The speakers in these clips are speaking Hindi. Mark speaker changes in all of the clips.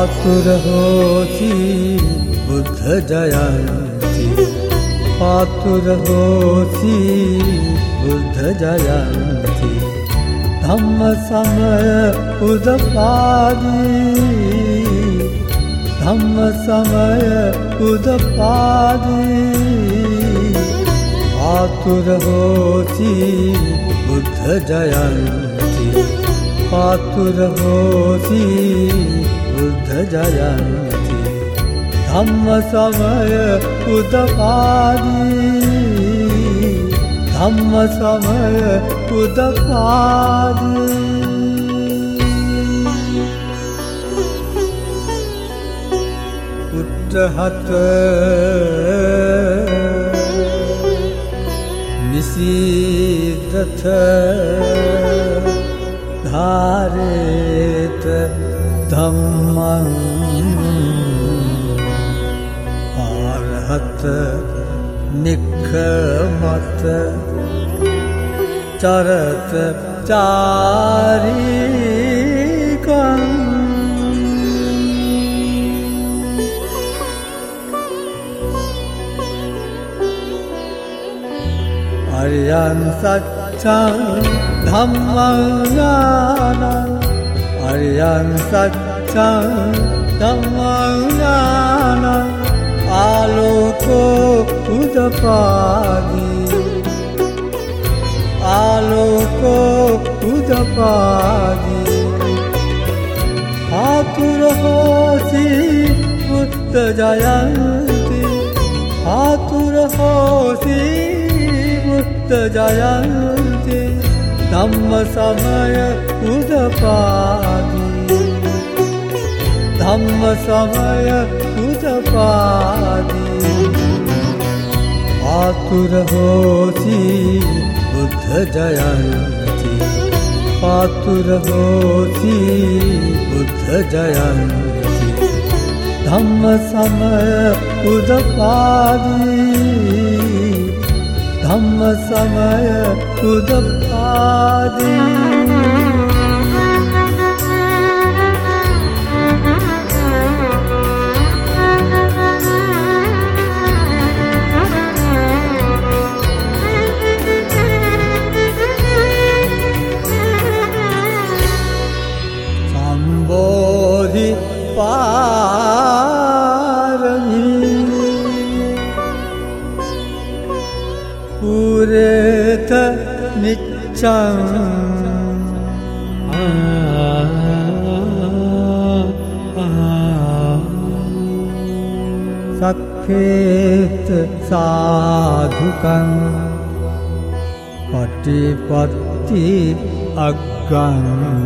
Speaker 1: आतुर होसी बुद्ध जयंती, आतुर होसी बुद्ध जयंती। धम्म समय उदपादी, धम्म समय उदपादी। आतुर होसी बुद्ध जयंती, आतुर होसी बुद्ध जयंती। धम्म समय उदपादी, धम्म समय उदपादी। उट्टहत निशीदथ धारेत धम्मं आर्हत निक्खमत चरत चारिकं। अर्यं सत्यं धम्मं ज्ञानं, अर्यं सत्यं धम्मं ज्ञानं। आलोको उदपादी, आलोको उदपादी। आतुर होसी बुद्ध जयंती, आतुर होसी बुद्ध जयंती। धम्म समय उदपादी, धम्म समय उदपादी। आतुर होसी बुद्ध जयंती, आतुर होसी बुद्ध जयंती। धम्म समय उदपादी, धम्म समय उदपादी। संबोधि पारमी पूरेत नित्यं। सखेत साधुकं पटिपत्ति अग्गं।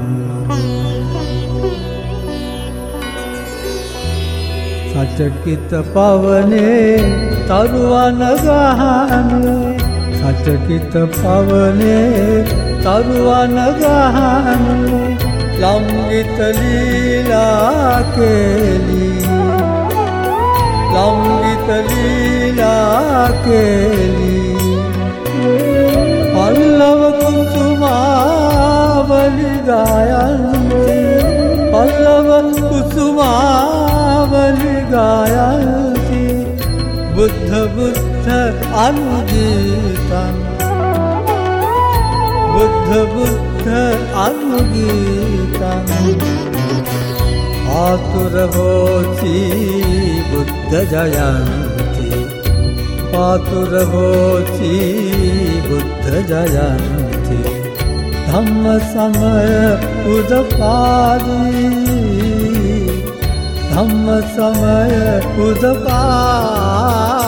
Speaker 1: सचकित पवने तरुवन गहने, सचकित पवने तरुवन गहने। लंबित लीला केली, लंबित लीला केली। पल्लव कुसुमावली गायन्ति, पल्लव कुसुमावली गायन्ति। बुद्ध बुद्ध अनुगीतं, बुद्ध बुद्ध अनुगीतं। आतुर होसी बुद्ध जयंती, आतुर होसी बुद्ध जयंती। धम्म समय उदपादी, धम्म समय उदपादी।